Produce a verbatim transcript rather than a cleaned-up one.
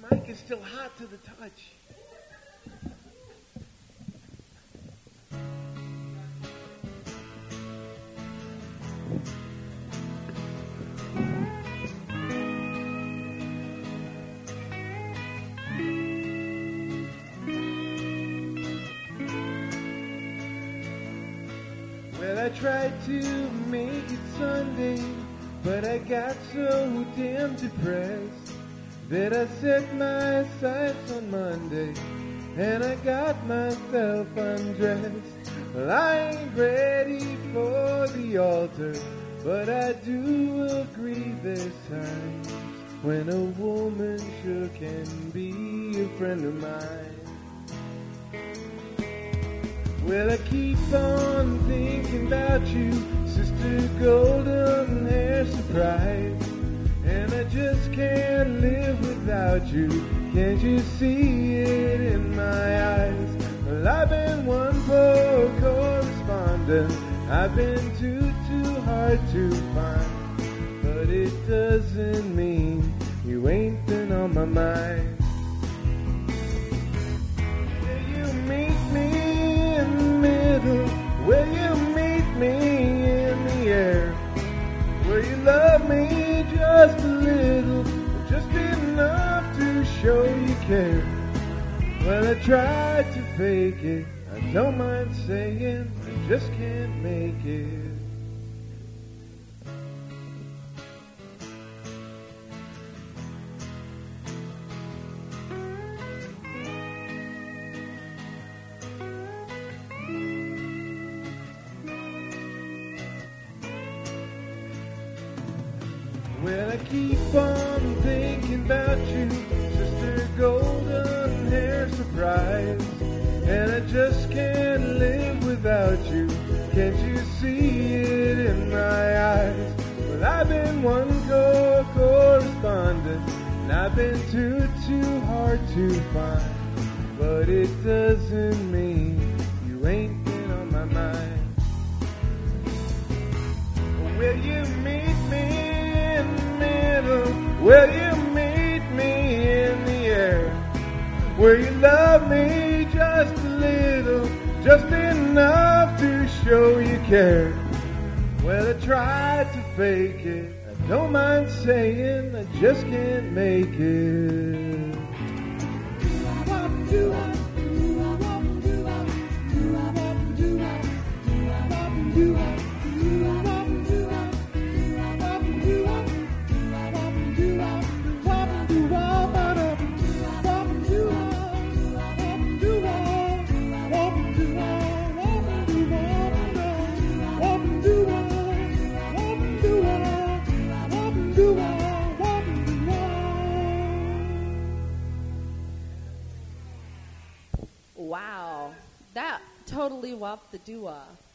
mic is still hot to the touch. Well, I tried to make it Sunday, but I got so damn depressed that I set my sights on Monday, and I got myself undressed. Well, I ain't ready for the altar, but I do agree there's times when a woman sure can be a friend of mine. Well, I keep on thinking about you, Sister Golden Hair Surprise, and I just can't live without you. Can't you see it in my eyes? Well, I've been one poor correspondent, I've been too, too hard to find, but it doesn't mean you ain't been on my mind. Will you meet me in the middle? Will you meet me in the air? Will you love me just a little, just enough to show you care? Well, I tried to fake it, I don't mind saying, I just can't make it. Well, I keep on thinking about you, Sister Golden Hair Surprise, and I just can't live without you. Can't you see it in my eyes? Well, I've been one co- correspondent, and I've been too, too hard to find, but it doesn't mean you ain't been on my mind. Will you meet me? Will you meet me in the air? Will you love me just a little, just enough to show you care? Well, I tried to fake it, I don't mind saying, I just can't make it. Wow, that totally whopped the doo-wah.